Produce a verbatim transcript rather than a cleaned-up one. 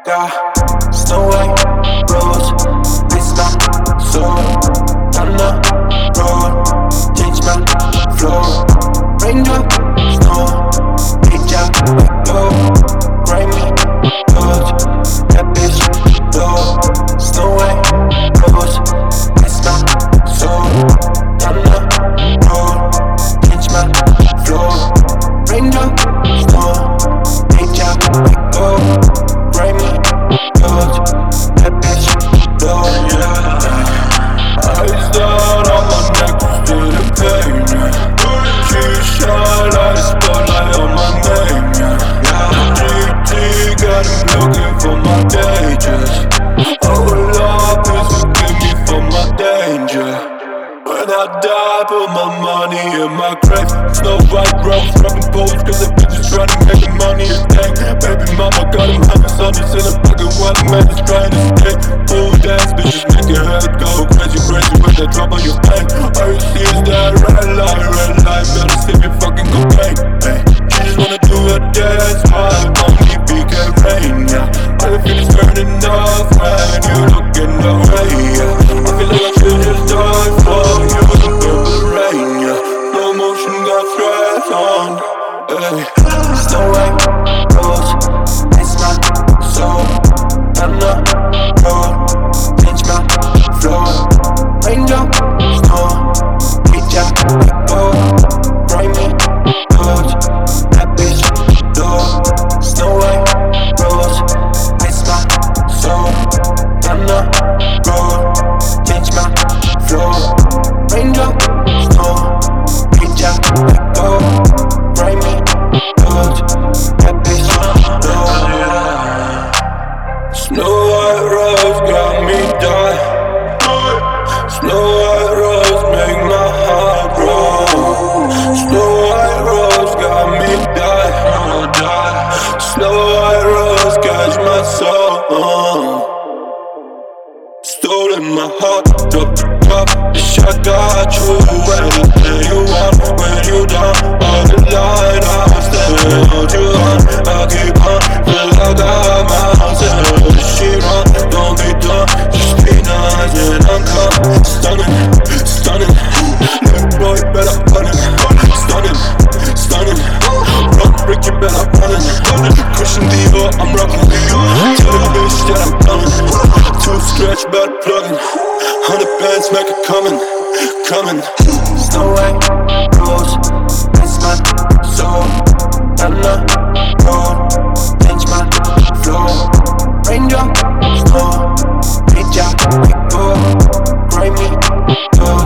got Snow White rose, it's my soul. On the road, change my flow. Raindrop, snow, bitch out, let go. Grimy roads, that bitch low. Snow White rose, it's my soul. On the road, change my flow. Raindrop, snow, bitch out, let go. Grimy roads, that bitch low. Eyes down on my neck, feel the pain, yeah. She shine like a spotlight on my name, yeah. G T got him looking for my dangers. Oh Lord, please forgive me for my danger. When I die, put my money in my grave. Snow White rose, rubbing poles, cause the bitches trying to make the money a thing. Baby mama got him hundreds, hundreds in a pocket while the man is trying to stay. Full dance, bitches make your head go crazy, crazy with that drop on your pain. All you see is that red light, red light, better sip your fucking cocaine. Hey, she just wanna do a dance, while only B K rain, yeah. All the feelings turning off when you look in the way, yeah. I feel like I should just die for you in purple rain, yeah. Slow motion got stress on, hey. Snow White rose, it's my soul. On the road, change my flow. Raindrop, snow, bitch out, let go. Grimy roads, that bitch low. Snow White rose, it's my soul. On the road, change my flow. Raindrop, snow, bitch out, let go. Grimy roads, that bitch low. Snow White rose got me die. Snow White rose make my heart grow. Snow White rose got me die. Snow White rose catch my soul. Stolen my heart, drop the top. Bitch, I got you. Anything you want when you down. On the line, I'll stand. Hold you on, I'll keep on. Feel like I got myself. She run, don't be done. Just be nice and I'm calm. Stunning, stunning. Little boy, better run it. Stunning, stunning. Run, break you better run it. Christian Dior, I'm rockin'. Tell the bitch that I'm coming. Two stretch, better plugging. Hundred bands, make it coming, coming. Snow White rose, it's my soul. On the road, change my flow. Raindrop, snow, bitch out, let go. Grimy roads.